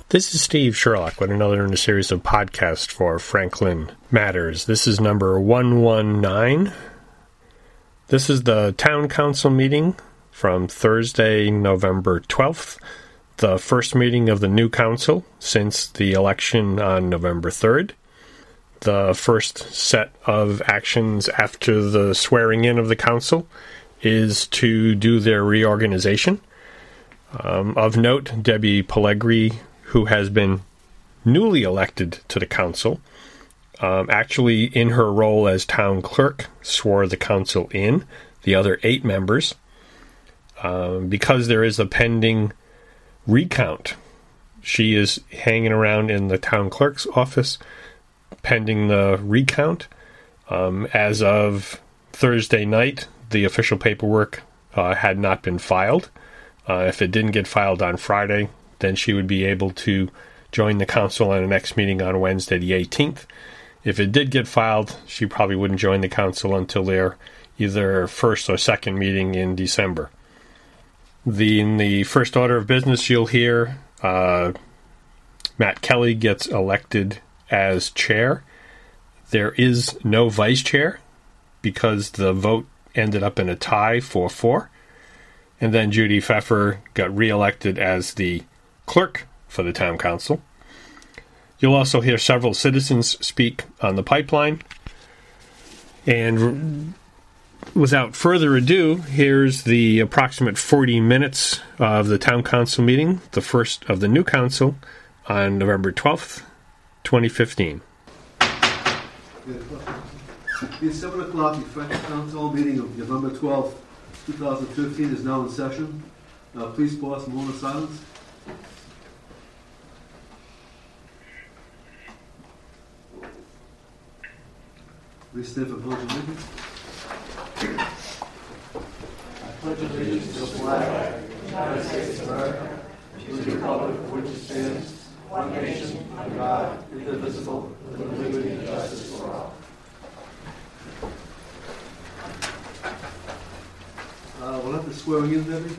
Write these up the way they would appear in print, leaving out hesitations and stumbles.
This is Steve Sherlock with another in a series of podcasts for Franklin Matters. This is number 119. This is the Town Council meeting from Thursday, November 12th, the first meeting of the new council since the election on November 3rd. The first set of actions after the swearing in of the council is to do their reorganization. Of note, Debbie Pellegri, who has been newly elected to the council, actually in her role as town clerk, swore the council in, the other 8 members. Because there is a pending recount, she is hanging around in the town clerk's office pending the recount. As of Thursday night, the official paperwork had not been filed. If it didn't get filed on Friday, then she would be able to join the council on the next meeting on Wednesday the 18th. If it did get filed, she probably wouldn't join the council until their either first or second meeting in December. In the first order of business, you'll hear Matt Kelly gets elected as chair. There is no vice chair because the vote ended up in a tie 4-4. And then Judy Pfeffer got reelected as the clerk for the town council. You'll also hear several citizens speak on the pipeline. And without further ado, here's the approximate 40 minutes of the town council meeting, the first of the new council, on November 12th, 2015. The 7 o'clock, the Franklin Council meeting of November 12th, 2015 is now in session. Please pause a moment of silence. Please stand for the pledge of allegiance. I pledge allegiance to the flag of the United States of America, to the republic for which it stands, one nation, under God, indivisible, with liberty and justice for all. We'll have the swearing in, Debbie.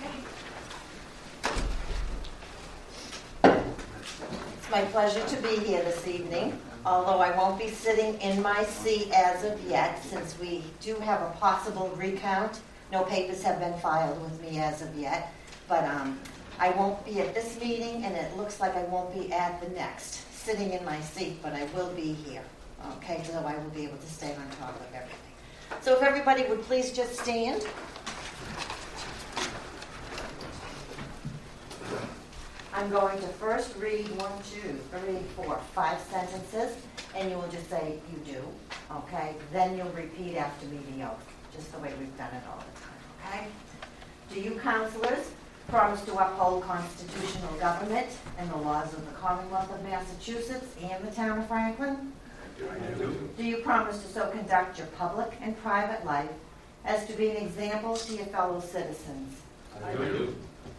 Okay. It's my pleasure to be here this evening, although I won't be sitting in my seat as of yet, since we do have a possible recount. No papers have been filed with me as of yet, but I won't be at this meeting, and it looks like I won't be at the next, sitting in my seat, but I will be here, okay, so I will be able to stay on top of everything. So if everybody would please just stand. I'm going to first read 5 sentences, and you will just say you do, okay? Then you'll repeat after me the oath, just the way we've done it all the time, okay? Do you councilors promise to uphold constitutional government and the laws of the Commonwealth of Massachusetts and the town of Franklin? I do. Do you promise to so conduct your public and private life as to be an example to your fellow citizens? I do.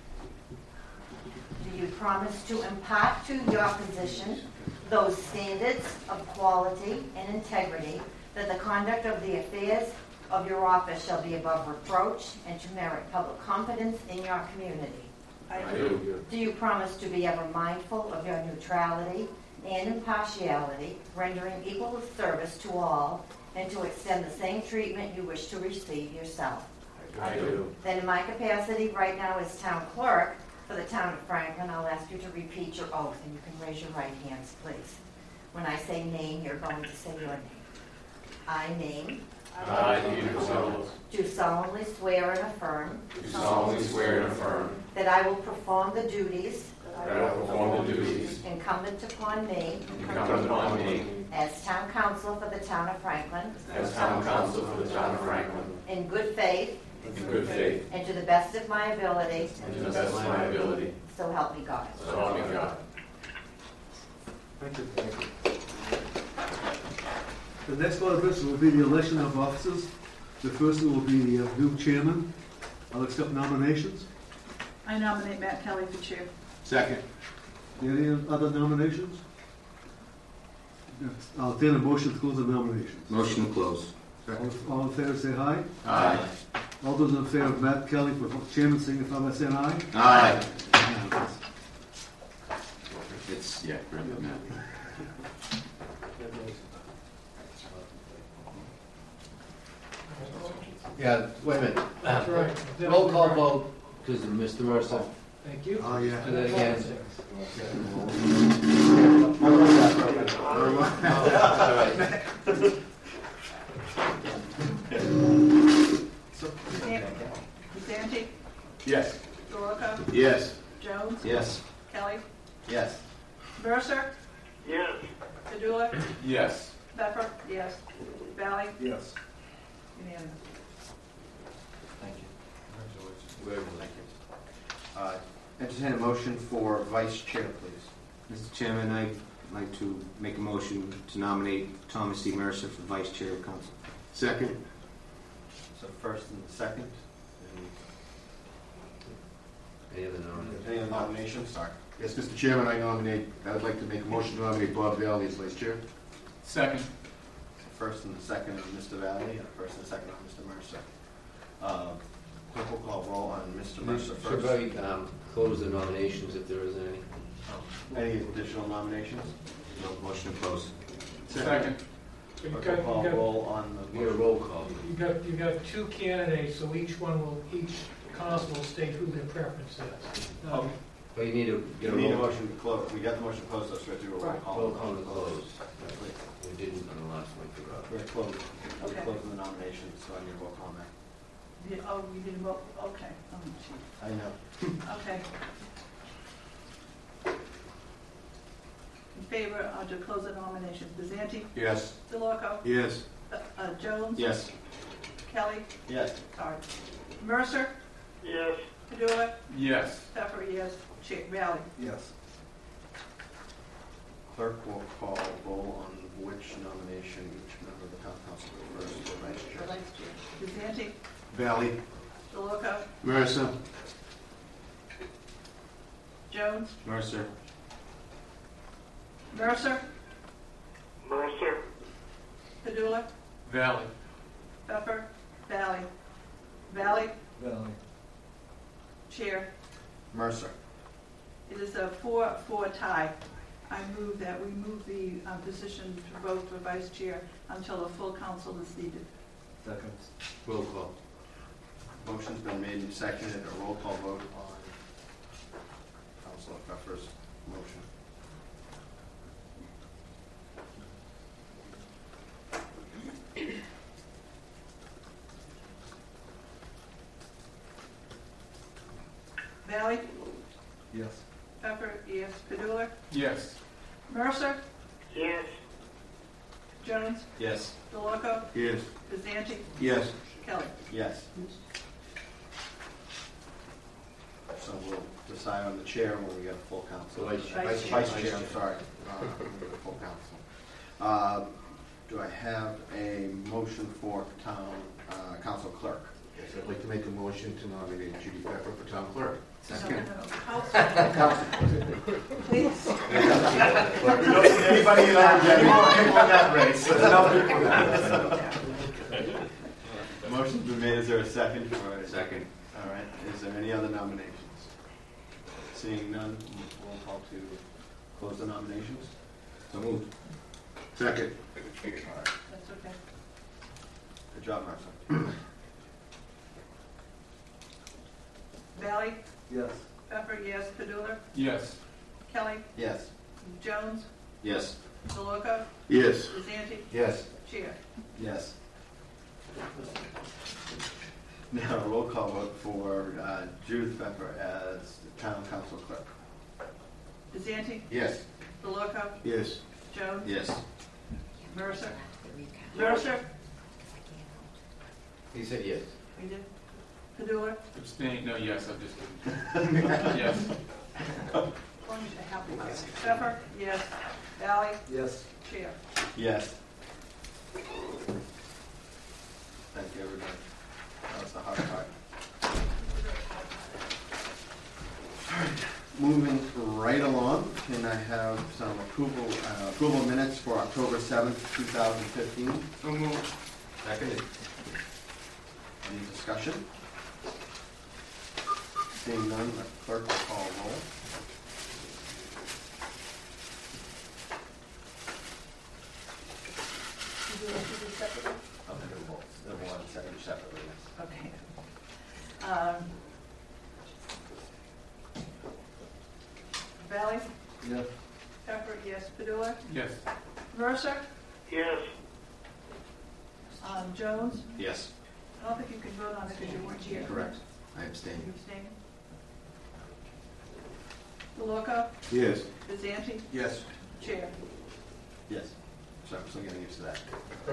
Do you promise to impart to your position those standards of quality and integrity that the conduct of the affairs of your office shall be above reproach and to merit public confidence in your community? I do. Do you promise to be ever mindful of your neutrality and impartiality, rendering equal service to all, and to extend the same treatment you wish to receive yourself? I do. Then in my capacity right now as town clerk for the town of Franklin, I'll ask you to repeat your oath, and you can raise your right hands, please. When I say name, you're going to say your name. I name. I, Peter Sellers, Do solemnly swear and affirm. do solemnly swear and affirm That I will perform the duties. that I will perform the duties Incumbent upon me. incumbent upon me As town council for the town of Franklin. as town council for the town of Franklin, In good faith. in good faith And to the best of my ability. and to the best of my ability, So help me God. so help me God. Thank you. The next order of business will be the election of officers. The first will be the new chairman. I'll accept nominations. I nominate Matt Kelly for chair. Second. Any other nominations? I'll entertain a motion to close the nominations. Motion to close. All in favor, say aye. Aye. All those in favor of Matt Kelly for chairman, signify by saying aye. Aye. It's, yeah, right on that. Yeah, wait a minute. That's right. Roll call vote, because Mr. Mercer. Thank you. Oh, yeah. Do that again. All right. Zanti, Yes. DeLoca, Yes. Jones, Yes. Kelly, Yes. Mercer, Yes. Padula, Yes. Pfeffer, yes. Valley, Yes. unanimous. Thank you. Very good. Thank you. Entertain a motion for vice chair, please. Mr. Chairman, I'd like to make a motion to nominate Thomas C. Mercer for Vice Chair of Council. Second. So first and second. Any other nominations? Any other nominations? Sorry. Yes, Mr. Chairman, I would like to make a motion to nominate Bob Valley as Vice Chair. Second. First and second on Mr. Valley, and first and second on Mr. Mercer. Clerk will call roll on Mr. Mercer first. Should probably close the nominations if there isn't any. Any additional nominations? No, motion to close. Second. Clerk will call roll on the Be a motion. roll call. You got two candidates, so each council will state who their preference is. Okay. But you need to get a We need a roll motion to close. We got the motion to close, so we have to do a roll Right. call. roll call to close. We didn't on the last one, I forgot. We're closing. We're Okay. closing the nominations, so I need a roll call now. Oh, you didn't vote, okay. Oh, gee. I know. Okay. In favor to close the nominations, Bezanti, Yes. DeLoca, Yes. Jones, Yes. Kelly, Yes. sorry, Mercer, Yes. Padula, Yes. Pfeffer, yes, Chair, Valley. Yes. Clerk will call roll on which nomination each member of the town council prefers for vice For chair. Vice Chair. Bezanti, Valley. DeLoca, Mercer. Jones, Mercer. Mercer, Mercer. Padula, Valley. Pfeffer, Valley. Valley, Valley. Chair. Mercer. It is a 4-4 tie. I move that we move the position to vote for vice chair until a full council is needed. Second. Roll call. Motion's been made and seconded. A roll call vote on Councilor Pfeffer's motion. Valley, Yes. Pfeffer, yes. Padula, Yes. Mercer, Yes. Jones, Yes. DeLoca, Yes. Bezanti, Yes. Kelly. Yes. So we'll decide on the chair when we get a full council. Vice Vice chair, I'm sorry. Full council. Do I have a motion for town council clerk? Yes, I'd like to make a motion to nominate Judy Pfeffer for town clerk. No, Second. Council, please. Anybody in that race? Motion's been made. Is there a second? Second. All right. Is there any other nominations? Seeing none, we'll call to close the nominations. So moved. Second. That's okay. Good job, Marcel. Valley, Yes. Pfeffer, yes. Padula, Yes. Kelly, Yes. Jones, Yes. DeLoca, Yes. Bezanti, Yes. Chair. Yes. Now, a roll call vote for Judith Pfeffer as the town council clerk. Bezanti, Yes. DeLoca, Yes. Jones, Yes. Mercer, Mercer, He said yes. we did. Padula, Abstain. No, yes, I'm just kidding. Yes. Pfeffer, yes. Valley, Yes. Chair. Yes. Thank you, everybody. That was the hard part. All right, moving right along, can I have some approval minutes for October 7th, 2015? So moved. Seconded. Any discussion? Seeing none, the clerk will call roll. Yes. Pepper, yes. Padula? Yes. Mercer? Yes. Jones? Yes. I don't think you can vote on it because you weren't here. Correct. I abstain. You abstain? DeLuca? Yes. Bezanti? Yes. Chair? Yes. So I'm still getting used to that.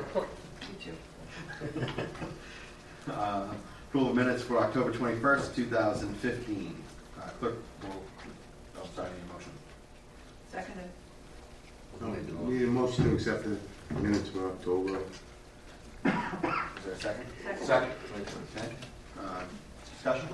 You too. Approval of minutes for October 21st, 2015. Clerk will start any motion. Seconded. Need a motion to accept the minutes for October. Is there a second? Second. Okay. Discussion?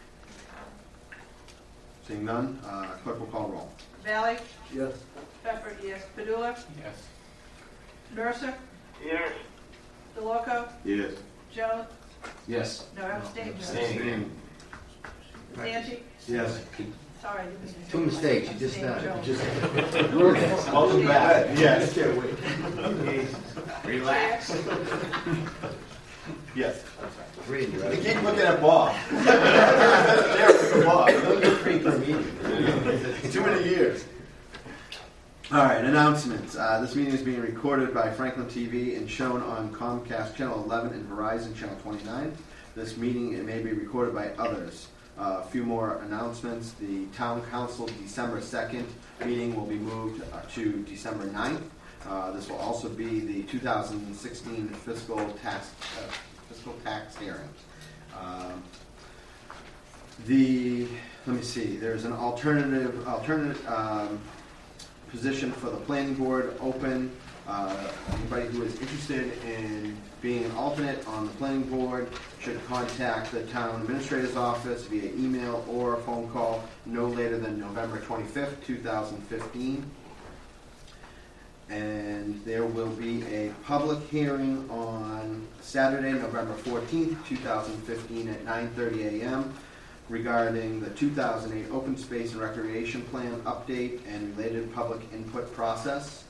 Seeing none, clerk will call roll. Valley? Yes. Pepper, yes. Padula? Yes. Mercer? Yes. DeLuca? Yes. Jones? Yes. No, abstain. Abstain. Bezanti? Yes. Sorry, I didn't mean to. Two mistakes, you just Abstain, done. Jones. Welcome back. Yes. Relax. Yes. Three, You right? keep looking at Bob. There, Bob. Don't get three per meeting. Too many years. All right, announcements. This meeting is being recorded by Franklin TV and shown on Comcast Channel 11 and Verizon Channel 29. This meeting it may be recorded by others. A few more announcements. The Town Council December 2nd meeting will be moved to December 9th. This will also be the 2016 fiscal tax hearing. Let me see. There's an alternative position for the planning board open. Anybody who is interested in being an alternate on the planning board should contact the town administrator's office via email or phone call no later than November 25th, 2015. And there will be a public hearing on Saturday, November 14th, 2015 at 9:30 a.m. regarding the 2008 Open Space and Recreation Plan update and related public input process.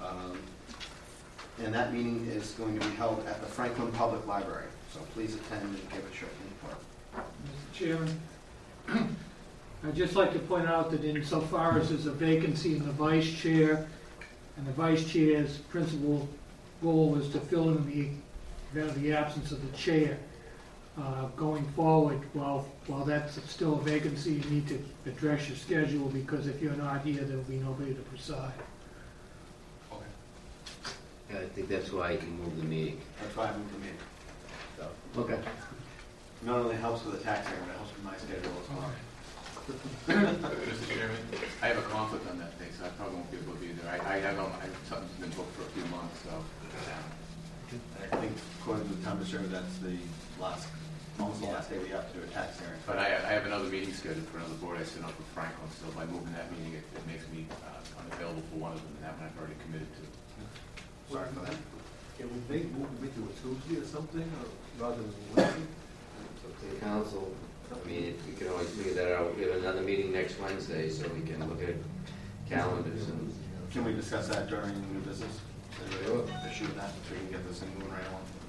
And that meeting is going to be held at the Franklin Public Library. So please attend and give us your input. Mr. Chairman, I'd just like to point out that insofar as there's a vacancy in the vice chair, and the vice chair's principal role is to fill in the event of the absence of the chair. Going forward, while that's still a vacancy, you need to address your schedule, because if you're not here, there'll be nobody to preside. I think that's why you moved the meeting. That's why I moved the meeting. So, Okay. not only helps with the tax hearing, but it helps with my schedule as well. Mr. Chairman, I have a conflict on that day, so I probably won't be able to be there. Something's been booked for a few months, so. I think according to the town administrator, that's almost the last day we have to do a tax hearing. But I have another meeting scheduled for another board I sit on with Franklin, so by moving that meeting, it makes me unavailable for one of them, and that one I've already committed to. Sorry for that. Can we move it to a Tuesday or something, rather than Wednesday? It's up to the council. I mean, we can always figure that out. We have another meeting next Wednesday, so we can look at calendars and. Can we discuss that during new business? Sure. Issue with that, so we can get this thing moving right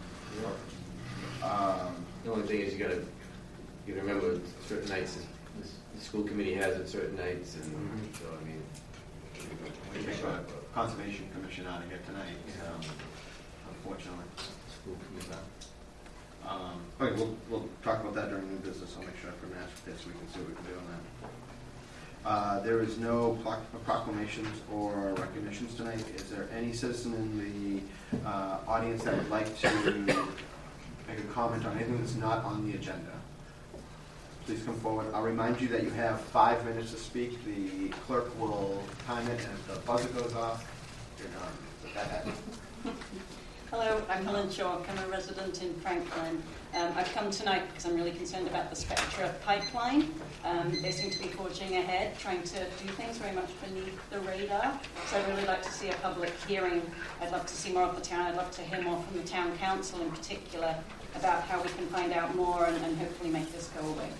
along. The only thing is you remember certain nights, the school committee has it certain nights, and so, I mean. We take the Conservation Commission out of here tonight, unfortunately. School committee. Okay, we'll talk about that during new business. I'll make sure I put an asterisk so we can see what we can do on that. There is no proclamations or recognitions tonight. Is there any citizen in the audience that would like to make a comment on anything that's not on the agenda? Please come forward. I'll remind you that you have 5 minutes to speak. The clerk will time it, and if the buzzer goes off, you're done. But that happens. Hello, I'm Helen Chalk. I'm a resident in Franklin. I've come tonight because I'm really concerned about the Spectra pipeline. They seem to be forging ahead, trying to do things very much beneath the radar. So I'd really like to see a public hearing. I'd love to see more of the town. I'd love to hear more from the town council in particular about how we can find out more and hopefully make this go away.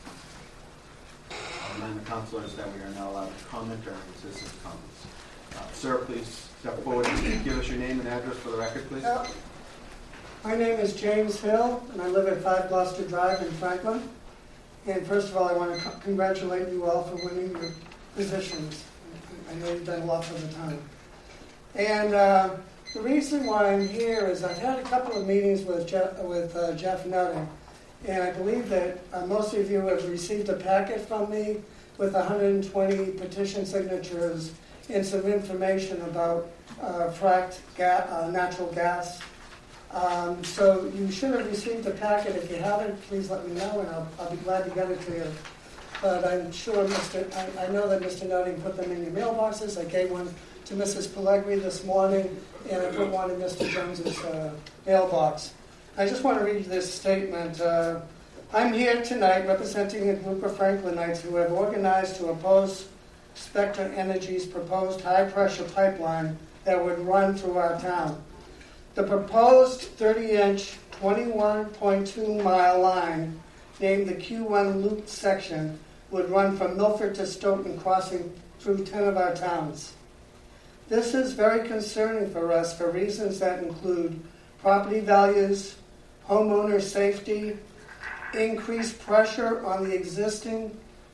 I'll remind the councilors that we are not allowed to comment during citizens' comments. Sir, please step forward and give us your name and address for the record, please. My name is James Hill, and I live at 5 Gloucester Drive in Franklin. And first of all, I want to congratulate you all for winning your positions. I know you've done a lot for the town. And the reason why I'm here is I've had a couple of meetings with Jeff Nutting, and I believe that most of you have received a packet from me with 120 petition signatures and some information about fracked natural gas. So you should have received the packet. If you haven't, please let me know, and I'll be glad to get it to you. But I'm sure I know that Mr. Nutting put them in your mailboxes. I gave one to Mrs. Pellegrini this morning, and I put one in Mr. Jones's mailbox. I just want to read you this statement. I'm here tonight representing a group of Franklinites who have organized to oppose Spectra Energy's proposed high-pressure pipeline that would run through our town. The proposed 30-inch, 21.2-mile line, named the Q1 Loop section, would run from Milford to Stoughton, crossing through 10 of our towns. This is very concerning for us for reasons that include property values, homeowner safety, increased pressure on the existent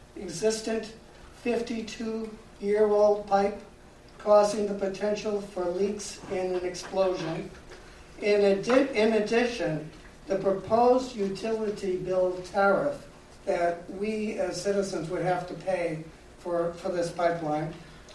52-year-old pipe, causing the potential for leaks and an explosion. In addition, the proposed utility bill tariff that we as citizens would have to pay for this pipeline.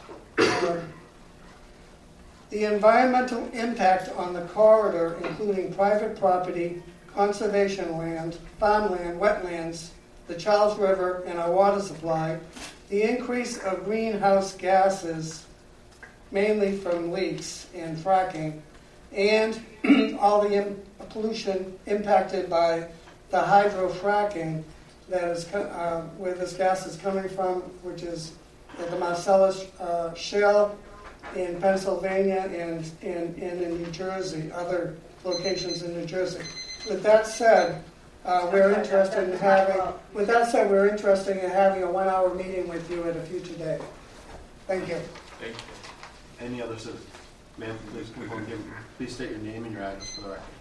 The environmental impact on the corridor, including private property, conservation land, farmland, wetlands, the Charles River, and our water supply, the increase of greenhouse gases, mainly from leaks and fracking, and all the pollution impacted by the hydrofracking that is where this gas is coming from, which is the Marcellus Shale in Pennsylvania and in New Jersey, other locations in New Jersey. With that said, we're interested in having a 1-hour meeting with you at a future date. Thank you. Thank you. Any other citizens? Ma'am, please come forward. Please state your name and your address for the record.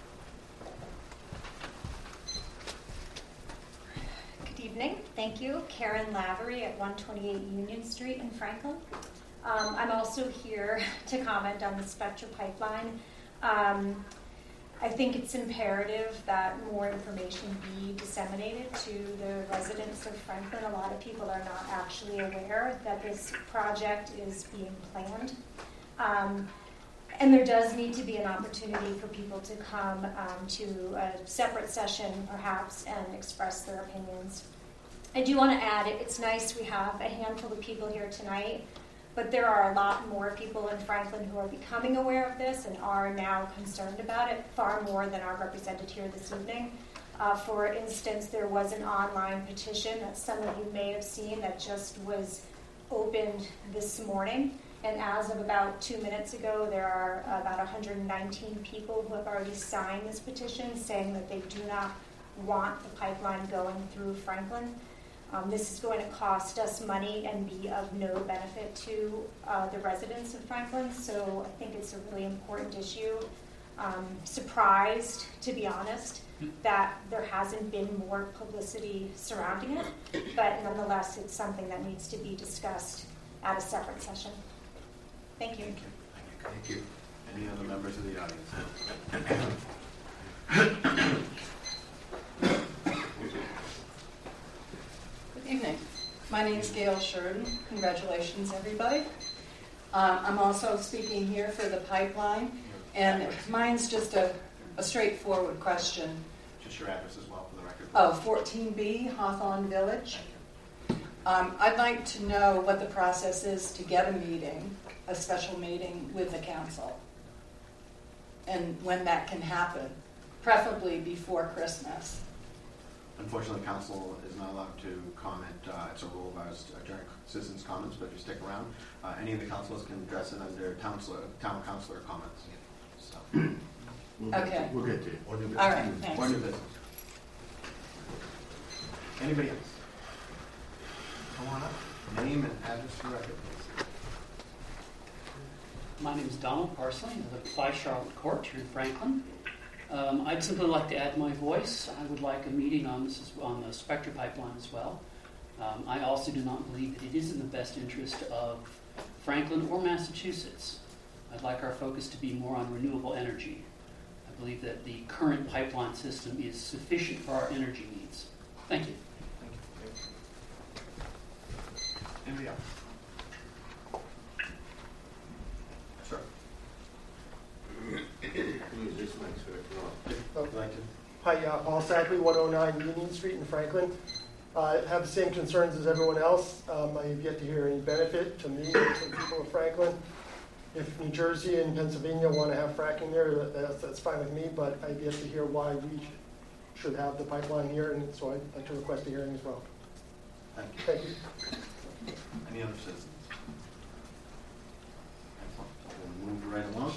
Good evening. Thank you. Karen Lavery at 128 Union Street in Franklin. I'm also here to comment on the Spectra pipeline. I think it's imperative that more information be disseminated to the residents of Franklin. A lot of people are not actually aware that this project is being planned. And there does need to be an opportunity for people to come to a separate session, perhaps, and express their opinions. I do want to add, it's nice we have a handful of people here tonight, but there are a lot more people in Franklin who are becoming aware of this and are now concerned about it, far more than are represented here this evening. For instance, there was an online petition that some of you may have seen that just was opened this morning. And as of about 2 minutes ago, there are about 119 people who have already signed this petition saying that they do not want the pipeline going through Franklin. This is going to cost us money and be of no benefit to the residents of Franklin, so I think it's a really important issue. Surprised, to be honest, that there hasn't been more publicity surrounding it, but nonetheless, it's something that needs to be discussed at a separate session. Thank you. Thank you. Any other members of the audience? Good evening. My name is Gail Sheridan. Congratulations, everybody. I'm also speaking here for the pipeline, and mine's just a straightforward question. Just your address as well for the record. 14B, Hawthorne Village. I'd like to know what the process is to get a meeting, a special meeting with the council, and when that can happen, preferably before Christmas. Unfortunately, council is not allowed to comment. It's a rule of ours during citizens' comments, but if you stick around, any of the councilors can address it under town councilor comments. So. Okay. We'll get to you. All right, thanks. Or new business. Anybody else? Come on up. Name and address for the record, please. My name is Donald Parsley. I live at 5 Charlotte Court here in Franklin. I'd simply like to add my voice. I would like a meeting on this on the Spectra pipeline as well. I also do not believe that it is in the best interest of Franklin, or Massachusetts. I'd like our focus to be more on renewable energy. I believe that the current pipeline system is sufficient for our energy needs. Thank you. Anybody else? Sure. Use this mic so I can Like to? Hi, Paul Sackley, 109 Union Street in Franklin. I have the same concerns as everyone else. I have yet to hear any benefit to me or to the people of Franklin. If New Jersey and Pennsylvania want to have fracking there, that's fine with me, but I've yet to hear why we should have the pipeline here, and so I'd like to request a hearing as well. Thank you. Thank you. Any other citizens? Excellent. We'll move right along.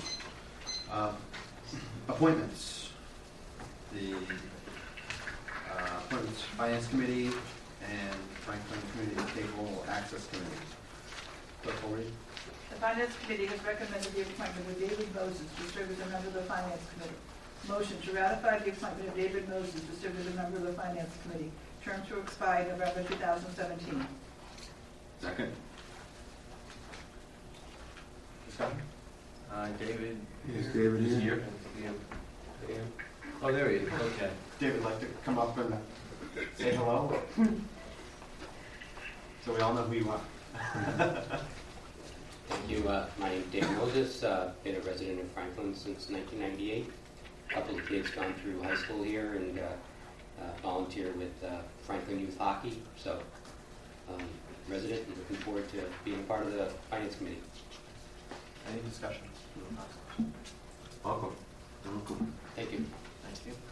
Appointments. The Appointments Finance Committee and Franklin Community Cable Access Committee. Clerk will read. The Finance Committee has recommended the appointment of David Moses to serve as a member of the Finance Committee. Motion to ratify the appointment of David Moses to serve as a member of the Finance Committee. Term to expire November 2017. Second. Discussion? David. Is David here? Yeah. Oh, there he is. Okay. David, like to come up and say hello? So we all know who you are. Thank you. My name is David Moses. Been a resident of Franklin since 1998. A couple of kids gone through high school here and volunteer with Franklin Youth Hockey. So, resident and looking forward to being a part of the Finance Committee. Any discussion? Welcome. Welcome. Thank you. Thank you.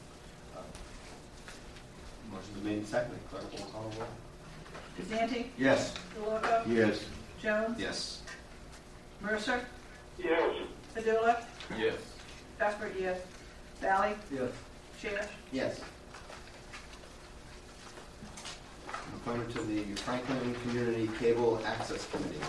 Motion is made and seconded. Clerk will call the roll. DeSanti? Yes. DeLoco? Yes. Jones? Yes. Mercer? Yes. Padula? Yes. Pfeffer, yes. Valley? Yes. Chair? Yes. Appointment to the Franklin Community Cable Access Committee.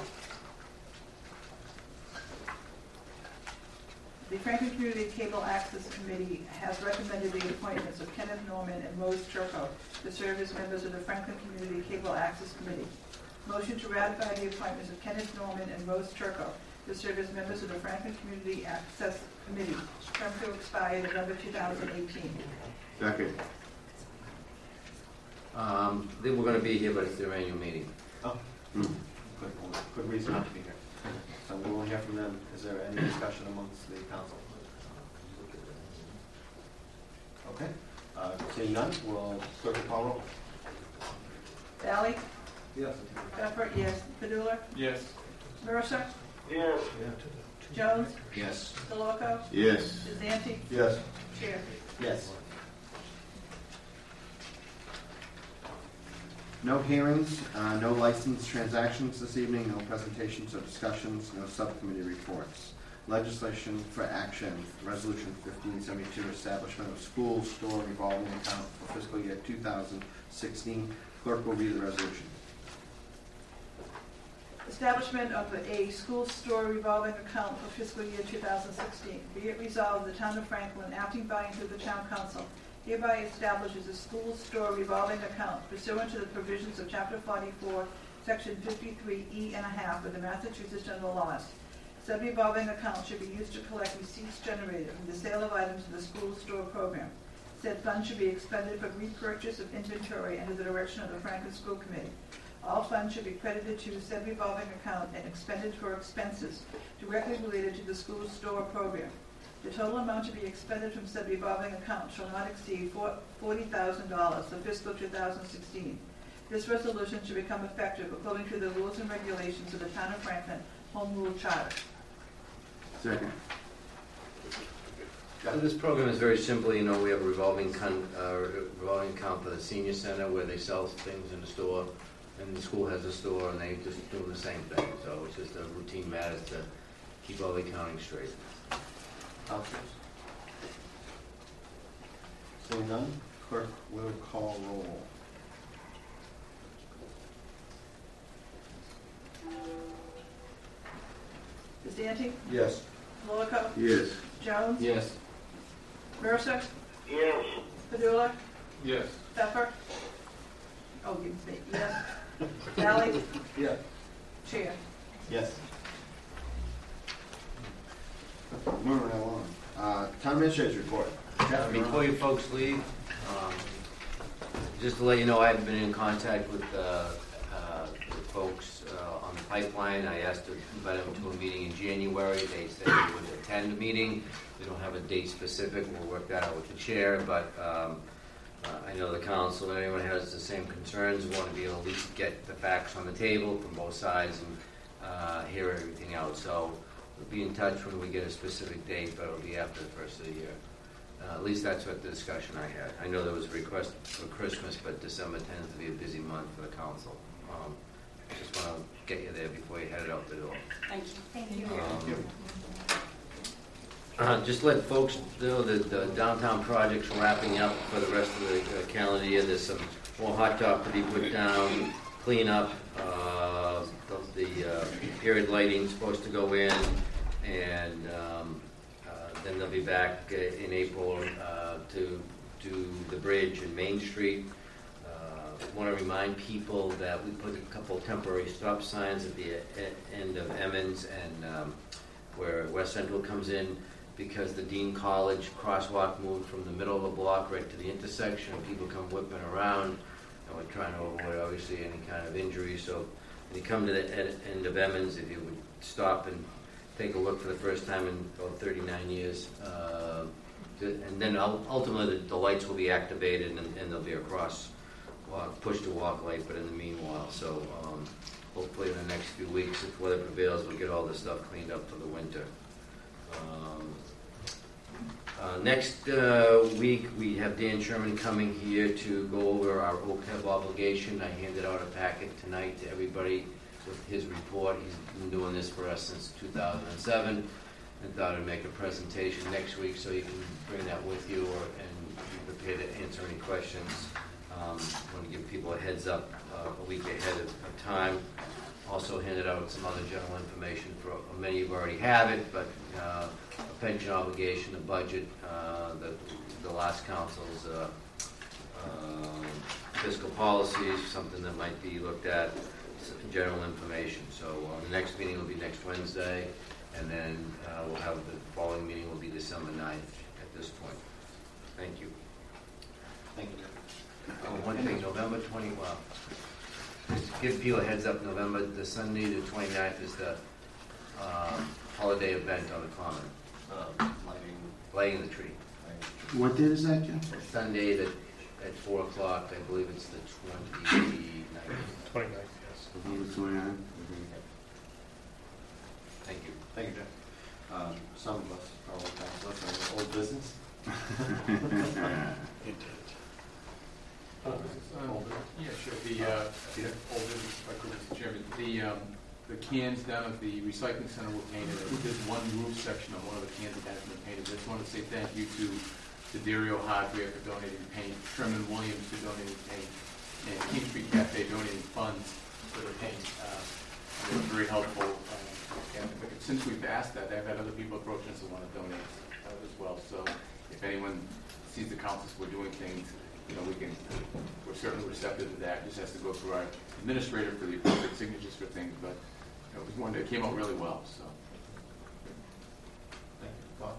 The Franklin Community Cable Access Committee has recommended the appointments of Kenneth Norman and Rose Turco to serve as members of the Franklin Community Cable Access Committee. Motion to ratify the appointments of Kenneth Norman and Rose Turco to serve as members of the Franklin Community Access Committee. Term to expire November 2018. Second. They were going to be here, but it's their annual meeting. Oh. Good reason not to be here. So we will hear from them. Is there any discussion amongst the council? Okay. Seeing none, will clerk will call roll. Valley? Yes. Pfeffer, yes. Padula? Yes. Mercer? Yes. Jones? Yes. DeLoco? Yes. DeSanti? Yes. Chair? Yes. No hearings, no licensed transactions this evening, no presentations or discussions, no subcommittee reports. Legislation for action, Resolution 1572, establishment of school store revolving account for fiscal year 2016. Clerk will read the resolution. Establishment of a school store revolving account for fiscal year 2016. Be it resolved, the Town of Franklin, acting by and through the Town Council, hereby establishes a school store revolving account pursuant to the provisions of Chapter 44, Section 53E and a half of the Massachusetts General Laws. Said revolving account should be used to collect receipts generated from the sale of items in the school store program. Said funds should be expended for repurchase of inventory under the direction of the Franklin School Committee. All funds should be credited to said revolving account and expended for expenses directly related to the school store program. The total amount to be expended from said revolving account shall not exceed $40,000 for fiscal 2016. This resolution should become effective according to the rules and regulations of the Town of Franklin Home Rule Charter. Second. So this program is very simple. You know, we have a revolving account for the senior center where they sell things in the store, and the school has a store, and they just do the same thing. So it's just a routine matter to keep all the accounting straight. Seeing none, clerk will call roll. DeSanti? Yes. DeLoco? Yes. Jones? Yes. Mercer? Yes. Padula? Yes. Pfeffer? Oh, you say yes. Valley? Yes. Chair? Yes. Town administrator's report. Jeff, Before you folks leave, just to let you know, I've been in contact with folks on the pipeline. I asked to invite them to a meeting in January. They said they would attend the meeting. We don't have a date specific. We'll work that out with the chair, but I know the council and anyone has the same concerns. We want to be able to at least get the facts on the table from both sides and hear everything out. So we'll be in touch when we get a specific date, but it'll be after the first of the year. At least that's what the discussion I had. I know there was a request for Christmas, but December tends to be a busy month for the council. Just want to get you there before you head out the door. Thank you. Thank you. Just let folks know that the downtown project's wrapping up for the rest of the calendar year. There's some more hot top to be put down, clean up. The period lighting's supposed to go in, and then they'll be back in April to do the bridge in Main Street. Want to remind people that we put a couple of temporary stop signs at the end of Emmons and where West Central comes in, because the Dean College crosswalk moved from the middle of the block right to the intersection. People come whipping around, and we're trying to avoid obviously any kind of injury. So when you come to the end of Emmons, if you would stop and take a look for the first time in about 39 years, and then ultimately the lights will be activated and there'll be a push to walk light, but in the meanwhile, so hopefully in the next few weeks, if weather prevails, we'll get all this stuff cleaned up for the winter. Next week, we have Dan Sherman coming here to go over our OPEB obligation. I handed out a packet tonight to everybody with his report. He's been doing this for us since 2007, and thought I'd make a presentation next week so you can bring that with you and be prepared to answer any questions. I want to give people a heads up a week ahead of time. Also handed out some other general information for many of you already have it, but a pension obligation, a budget, the last council's fiscal policies, something that might be looked at, general information. So the next meeting will be next Wednesday, and then we'll have the following meeting will be December 9th at this point. Thank you. Thank you. One thing, November 20, well, just give people a heads up, the Sunday the 29th is the holiday event on the Common. Lighting the tree. What day is that, Jim? Sunday at 4 o'clock, I believe it's the 29th. 29th, yes. November 29th. Thank you. Thank you, Jeff. Some of us are old councilors, old business. Yeah, sure. The old business, if I could, Mr. Chairman. The cans down at the recycling center were painted. There's one roof section on one of the cans that hasn't been painted. I just wanted to say thank you to Dario Hardware for donating paint, Sherman Williams for donating paint, and King Street Cafe donating funds for the paint. It was very helpful. And since we've asked that, I've had other people approach us and want to donate as well. So if anyone sees the councils we're doing things, we're certainly receptive to that. Just has to go through our administrator for the appropriate signatures for things, but it was one that came out really well. So, Thank you. Bob,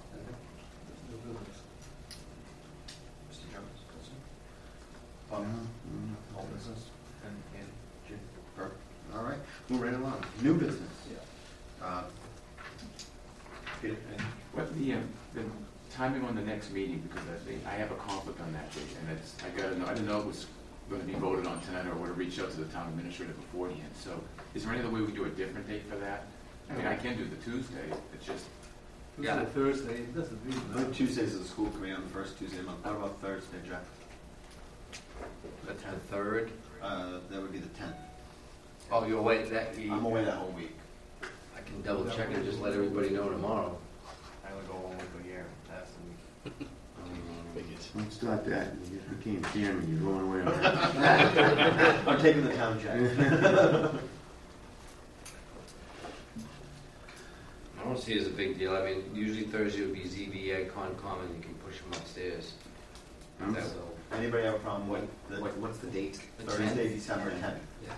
Mr. Jones, Bob, all business, and Jim. Perfect. All right, move right along. New business. Yeah. Peter, what the timing on the next meeting, because I have a conflict on that date, and I didn't know it was going to be voted on tonight, or would have reached out to the town administrator beforehand. So, is there any other way we can do a different date for that? I mean, I can do the Tuesday. It's just Thursday. It doesn't mean I think Tuesdays is the school committee on the first Tuesday of the month. What about Thursday, Jeff? The 3rd? That would be the 10th. Oh, you're away that week? I'm away that whole week. I can double check and just let everybody know tomorrow. I only go 1 week a year. That's the week. Don't start that. You became chairman. You're going away. I'm taking the town check. I don't see it as a big deal. I mean, usually Thursday would be ZBA, Concom, and you can push them upstairs. Anybody have a problem with what's the date? Thursday, December 10th. Yeah.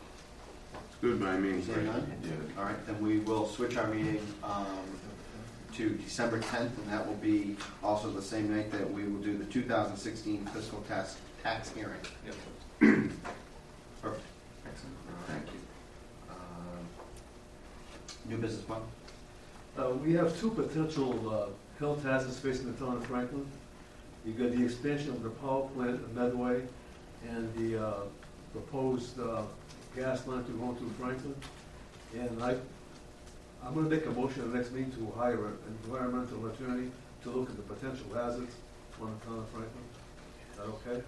It's good by me. Yeah. All right, then we will switch our meeting. to December 10th, and that will be also the same night that we will do the 2016 fiscal tax hearing. Yep. Perfect. Excellent. Thank you. New business, Bob? We have two potential health hazards facing the town of Franklin. You've got the expansion of the power plant at Medway and the proposed gas line to go through Franklin. And I'm going to make a motion at the next meeting to hire an environmental attorney to look at the potential hazards on the town of Franklin. Is that okay?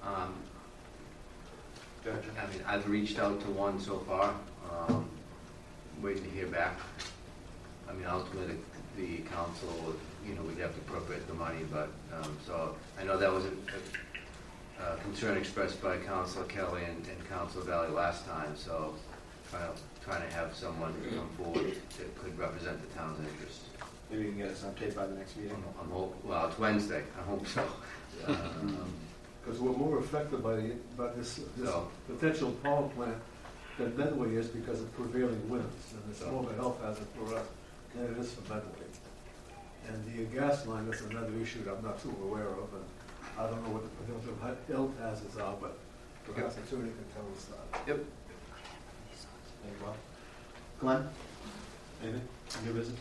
I mean, I've reached out to one so far, waiting to hear back. I mean, ultimately, the council would, we'd have to appropriate the money, but, so, I know that was a concern expressed by Councilor Kelly and Councilor Valley last time, so trying to have someone come forward that could represent the town's interests. Maybe you can get us on tape by the next meeting. Well, it's Wednesday. I hope so. Because we're more affected by this potential power plant than Medway is because of prevailing winds, and it's more of a health hazard for us than it is for Medway. And the gas line is another issue that I'm not too aware of, and I don't know what the potential health hazards are, but perhaps the attorney can tell us that. Yep. Thank you, Bob. Glenn? Anything? New business?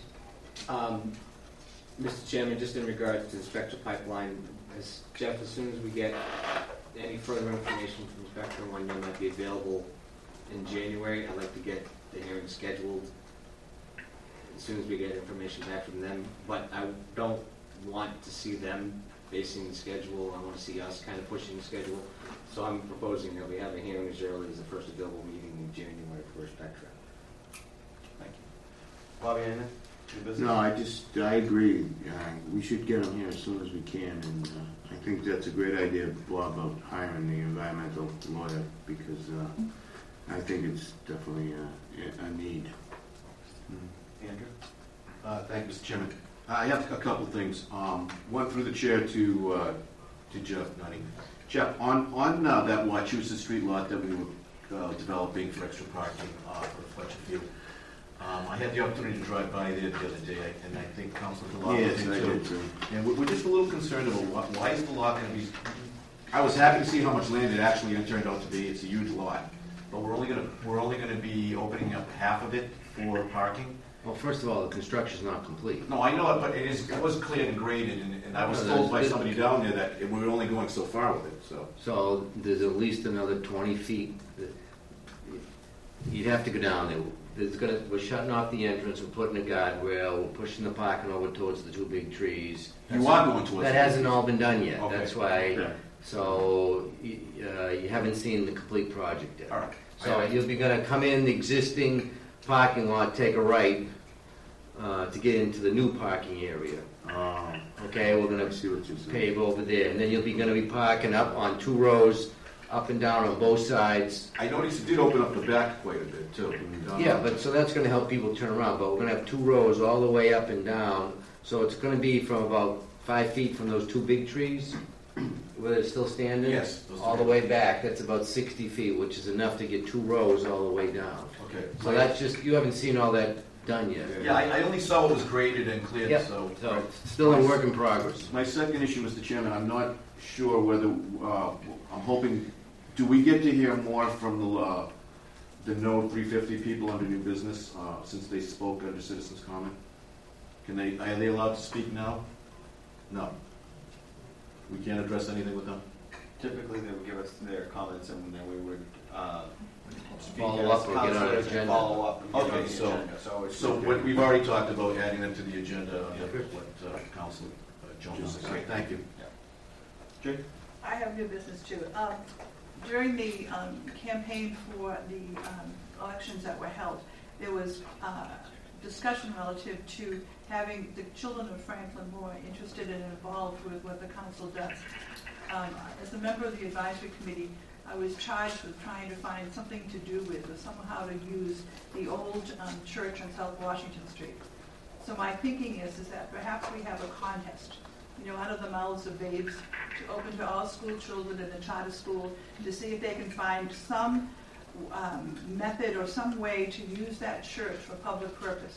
Mr. Chairman, just in regards to the Spectra pipeline, Jeff, as soon as we get any further information from Spectra when they might be available in January, I'd like to get the hearing scheduled as soon as we get information back from them. But I don't want to see them basing the schedule. I want to see us kind of pushing the schedule. So I'm proposing that we have a hearing as early as the first available meeting in January for Spectra. Thank you. Bobby, anything? No, I agree. We should get them here as soon as we can, and I think that's a great idea, Bob, about hiring the environmental lawyer, because I think it's definitely a need. Andrew? Thank you, Mr. Chairman. I have a couple things. One through the chair to Jeff Nutting. Jeff, on that Wachusett Street lot that we were developing for extra parking for the Fletcher Field, I had the opportunity to drive by there the other day, and I think Councilor Delotte did too. And we're just a little concerned about why is the lot going to be. I was happy to see how much land it actually turned out to be. It's a huge lot, but we're only going to be opening up half of it for parking. Well, first of all, the construction's not complete. No, I know it, but it was cleared and graded, and I was told by somebody down there that we were only going so far with it. So there's at least another 20 feet. You'd have to go down there. We're shutting off the entrance, we're putting a guardrail, we're pushing the parking over towards the two big trees. You are going towards that hasn't all been done yet. Okay. That's why. Okay. So you haven't seen the complete project yet. All right. So you'll be going to come in the existing parking lot, take a right to get into the new parking area. Okay, we're going to pave over there, and then you'll be going to be parking up on 2 rows. Up and down on both sides. I noticed it did open up the back quite a bit too. Yeah, but so that's going to help people turn around. But we're going to have 2 rows all the way up and down. So it's going to be from about 5 feet from those 2 big trees, where they're still standing. Yes. All the way back. That's about 60 feet, which is enough to get 2 rows all the way down. Okay. So that's just, you haven't seen all that done yet. Yeah, I only saw what was graded and cleared. Yep. So it's still a work in progress. My second issue, Mr. Chairman, I'm not sure whether I'm hoping. Do we get to hear more from the Node 350 people under new business since they spoke under citizens' comment? Are they allowed to speak now? No. We can't address anything with them. Typically, they would give us their comments, and then we would follow up or get on an agenda. Follow up. And Okay, so we've already talked about adding them to the agenda. What Councilor Jones said. Great, thank you. Jake? I have new business too. During the campaign for the elections that were held, there was discussion relative to having the children of Franklin more interested and involved with what the council does. As a member of the advisory committee, I was charged with trying to find something to do with or somehow to use the old church on South Washington Street. So my thinking is that perhaps we have a contest, out of the mouths of babes, to open to all school children in the charter school to see if they can find some method or some way to use that church for public purpose.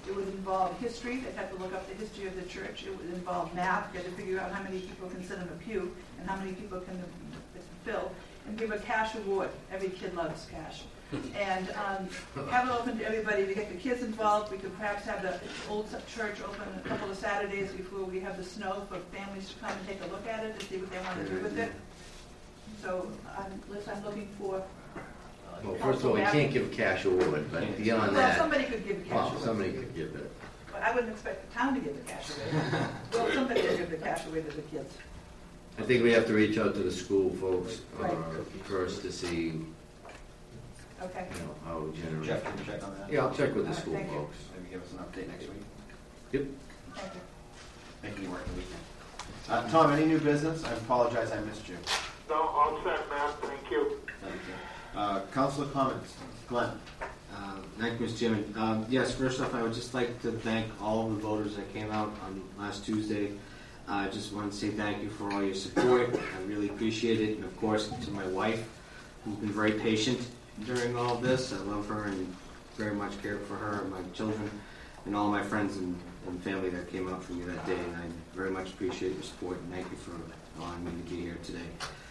It would involve history. They'd have to look up the history of the church. It would involve math. You had to figure out how many people can sit in a pew and how many people can fill. And give a cash award. Every kid loves cash. And have it open to everybody to get the kids involved. We could perhaps have the old church open a couple of Saturdays before we have the snow for families to come and take a look at it and see what they want to do with it. So I'm looking for... Well, first of all, we can't give a cash award, but beyond that... Well, somebody could give a cash award. Somebody could give it. But I wouldn't expect the town to give the cash away. Well, somebody will give the cash away to the kids. I think we have to reach out to the school folks first to see okay. How we generate. Jeff, can you check on that? Yeah, I'll check with the school folks. Maybe give us an update next week. Yep. Thank you. Making you work the weekend. Tom, any new business? I apologize, I missed you. No, all set, Matt. Thank you. Thank you. Councilor comments. Glenn. Thank you, Mr. Chairman. Yes, first off, I would just like to thank all of the voters that came out on last Tuesday. I just want to say thank you for all your support. I really appreciate it. And, of course, to my wife, who's been very patient during all of this. I love her and very much care for her and my children and all my friends and family that came out for me that day. And I very much appreciate your support. And thank you for allowing me to be here today.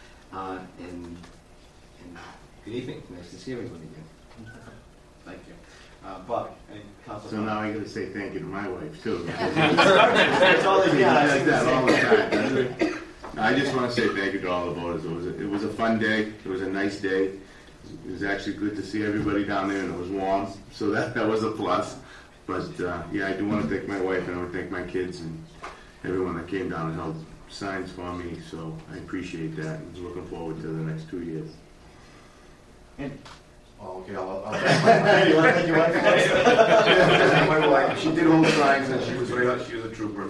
And good evening. Nice to see everybody again. Thank you. Bob, any council? So now I got to say thank you to my wife too. That's all they got. Like that all the time. I just want to say thank you to all the voters. It was a fun day. It was a nice day. It was actually good to see everybody down there, and it was warm, so that was a plus. But yeah, I do want to thank my wife, and I want to thank my kids and everyone that came down and held signs for me. So I appreciate that. I'm looking forward to the next 2 years. And oh, okay, I'll you want to thank your wife? My wife, she did hold signs, and she was a trooper.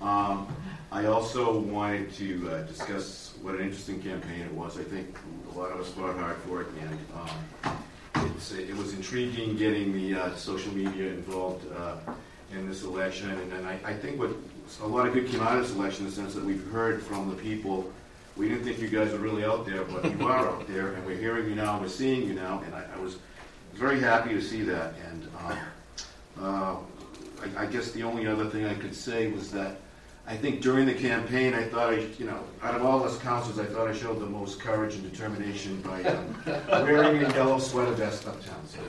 I also wanted to discuss what an interesting campaign it was. I think a lot of us fought hard for it, and it was intriguing getting the social media involved in this election. And I think what a lot of good came out of this election in the sense that we've heard from the people. We didn't think you guys were really out there, but you are out there, and we're hearing you now, we're seeing you now, and I was very happy to see that. And I guess the only other thing I could say was that I think during the campaign, I thought out of all us councils, I thought I showed the most courage and determination by wearing a yellow sweater vest uptown. So.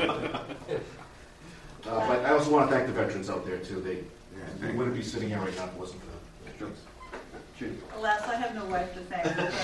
But I also want to thank the veterans out there too. They wouldn't be sitting here right now if it wasn't for them. Alas, I have no wife to thank.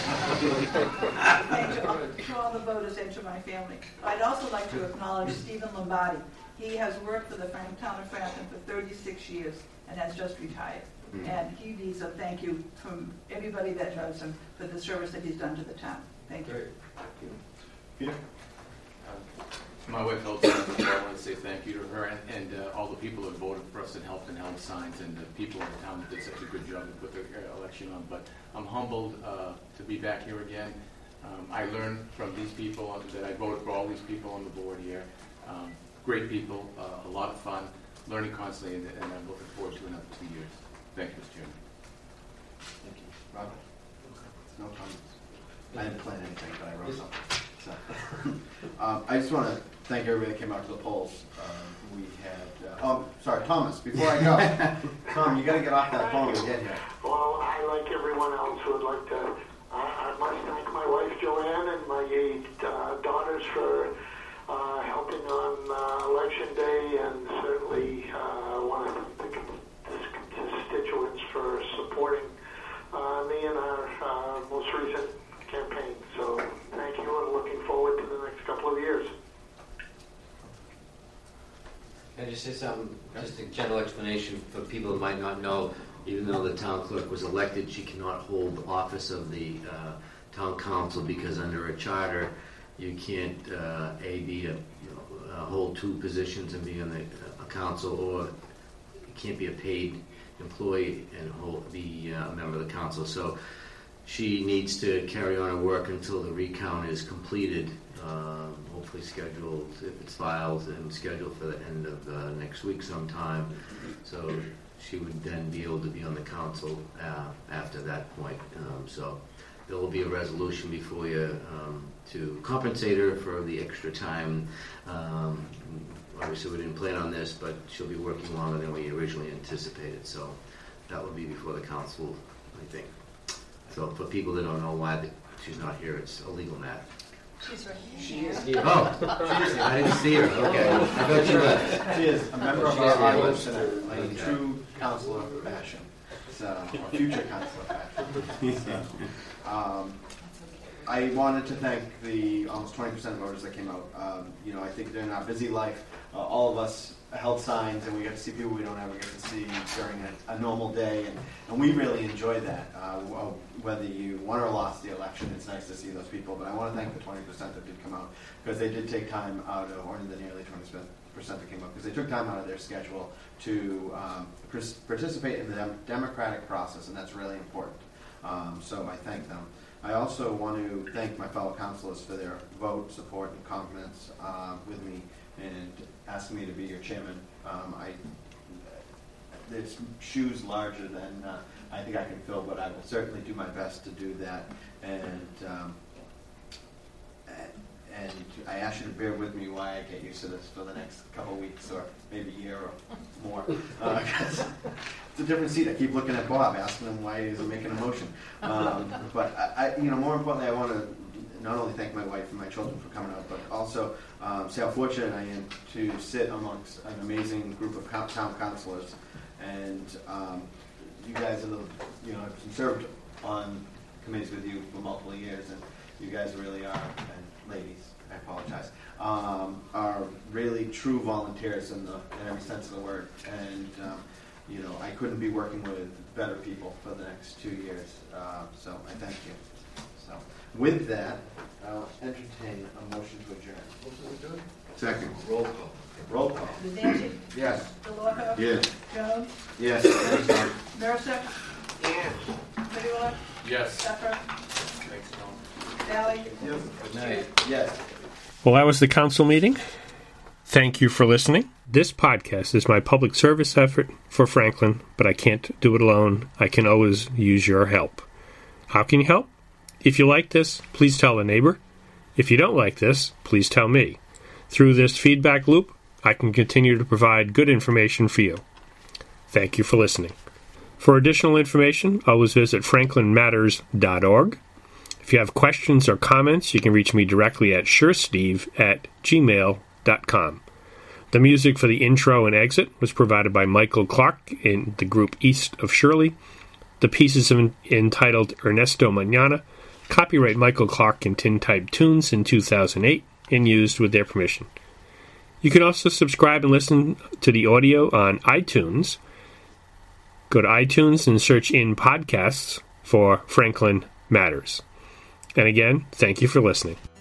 Thank to all the voters and to my family. I'd also like to acknowledge Stephen Lombardi. He has worked for the town of Franklin for 36 years and has just retired. And he needs a thank you from everybody that knows him for the service that he's done to the town. Thank you. Peter? My wife helped us. I want to say thank you to her and all the people that voted for us and helped held signs, and the people in the town that did such a good job to put the election on. But I'm humbled to be back here again. I learned from these people that I voted for all these people on the board here. Great people, a lot of fun, learning constantly, and I'm looking forward to another 2 years. Thank you, Mr. Chairman. Thank you. Robert? No comments. I didn't plan anything, but I wrote something. So. I just want to thank everybody that came out to the polls. We had, sorry, Thomas, before I go. Tom, you got to get off that phone and get here. Well, I, like everyone else, would like to, I must thank my wife, Joanne, and my 8 daughters for helping on Election Day, and certainly want to thank the constituents for supporting me in our most recent campaign. So thank you, and looking forward to the next couple of years. Can I just say something? Just a general explanation for people who might not know. Even though the town clerk was elected, she cannot hold the office of the town council because under a charter, you can't hold 2 positions and be on the council, or you can't be a paid employee and be a member of the council. So she needs to carry on her work until the recount is completed, hopefully scheduled, if it's filed, and scheduled for the end of next week sometime. So she would then be able to be on the council after that point. So there will be a resolution before you to compensate her for the extra time. obviously we didn't plan on this, but she'll be working longer than we originally anticipated, so that will be before the council, I think. So for people that don't know why she's not here, it's a legal matter. She's right here. She is here. Oh, I didn't see her. Okay. I thought she left. She is a member of our audience and a true counselor fashion. So, or future counselor fashion. So, I wanted to thank the almost 20% of voters that came out. I think in our busy life, all of us held signs, and we get to see people we don't ever get to see during a normal day, and we really enjoy that. Whether you won or lost the election, it's nice to see those people. But I want to thank the 20% that did come out, because they did take time out of, or the nearly 20% that came out, because they took time out of their schedule to participate in the democratic process, and that's really important. So I thank them. I also want to thank my fellow councilors for their vote, support, and confidence with me and asking me to be your chairman. There's shoes larger than I think I can fill, but I will certainly do my best to do that. And I ask you to bear with me while I get used to this for the next couple of weeks or maybe a year or more. It's a different seat. I keep looking at Bob, asking him why he isn't making a motion. But more importantly, I want to not only thank my wife and my children for coming out, but also say how fortunate I am to sit amongst an amazing group of town councilors. And you guys I've served on committees with you for multiple years, and you guys really are, and ladies, I apologize, are really true volunteers in every sense of the word. And I couldn't be working with better people for the next 2 years. So I thank you. So with that, I'll entertain a motion to adjourn. Motion to adjourn? Second. Roll call. Roll call. Vidanti? Yes. DeLorco? Yes. Jones? Yes. Marisak? Yeah. Midula? Yes. Zephyr? Thanks, Tom. Dally? Yes. Good night. Yes. Well, that was the council meeting. Thank you for listening. This podcast is my public service effort for Franklin, but I can't do it alone. I can always use your help. How can you help? If you like this, please tell a neighbor. If you don't like this, please tell me. Through this feedback loop, I can continue to provide good information for you. Thank you for listening. For additional information, always visit franklinmatters.org. If you have questions or comments, you can reach me directly at suresteve@gmail.com. The music for the intro and exit was provided by Michael Clark in the group East of Shirley. The piece is entitled Ernesto Mañana, copyright Michael Clark and Tintype Tunes in 2008, and used with their permission. You can also subscribe and listen to the audio on iTunes. Go to iTunes and search in podcasts for Franklin Matters. And again, thank you for listening.